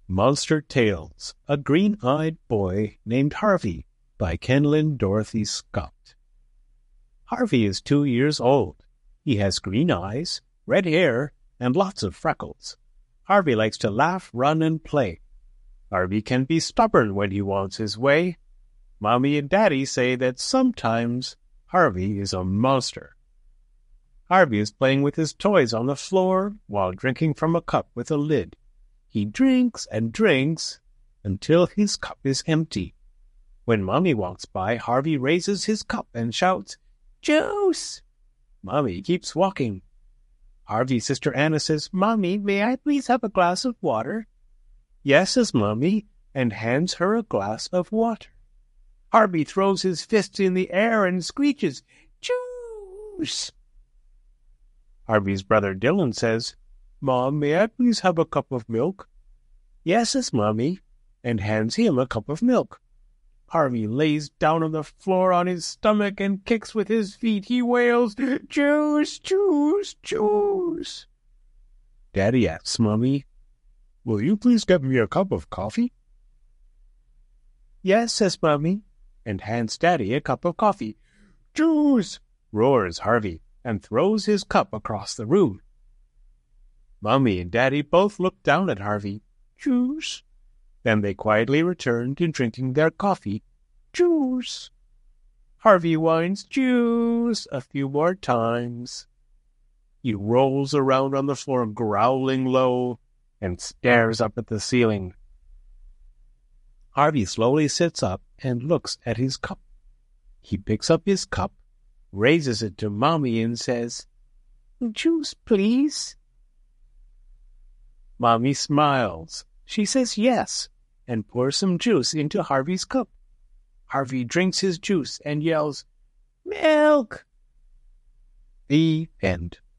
Monster Tales, A Green-Eyed Boy Named Harvey by Kenlyn Dorothy Scott. Harvey is 2 years old. He has green eyes, red hair, and lots of freckles. Harvey likes to laugh, run, and play. Harvey can be stubborn when he wants his way. Mommy and Daddy say that sometimes Harvey is a monster. Harvey is playing with his toys on the floor while drinking from a cup with a lid. He drinks and drinks until his cup is empty. When Mommy walks by, Harvey raises his cup and shouts, "Juice!" Mommy keeps walking. Harvey's sister Anna says, "Mommy, may I please have a glass of water?" "Yes," says Mommy, and hands her a glass of water. Harvey throws his fist in the air and screeches, "Juice!" Harvey's brother Dylan says, "Mom, may I please have a cup of milk?" "Yes," says Mommy, and hands him a cup of milk. Harvey lays down on the floor on his stomach and kicks with his feet. He wails, "Juice, juice, juice!" Daddy asks Mommy, "Will you please get me a cup of coffee?" "Yes," says Mommy, and hands Daddy a cup of coffee. "Juice!" roars Harvey, and throws his cup across the room. Mommy and Daddy both look down at Harvey. "Juice!" Then they quietly return to drinking their coffee. "Juice!" Harvey whines, "Juice!" a few more times. He rolls around on the floor, growling low, and stares up at the ceiling. Harvey slowly sits up and looks at his cup. He picks up his cup, raises it to Mommy, and says, "Juice, please." Mommy smiles. She says yes, and pours some juice into Harvey's cup. Harvey drinks his juice and yells, "Milk!" The end.